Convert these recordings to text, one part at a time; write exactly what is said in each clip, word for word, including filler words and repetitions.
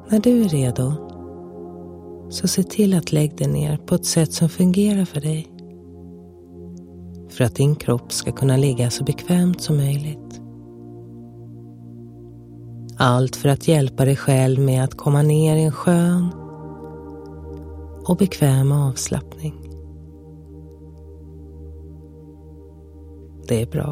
När du är redo så se till att lägga dig ner på ett sätt som fungerar för dig. För att din kropp ska kunna ligga så bekvämt som möjligt. Allt för att hjälpa dig själv med att komma ner i en skön och bekväm avslappning. Det är bra.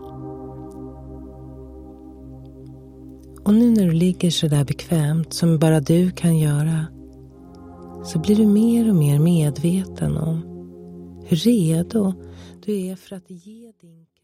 Och nu när du ligger så där bekvämt som bara du kan göra, så blir du mer och mer medveten om hur redo du är för att ge din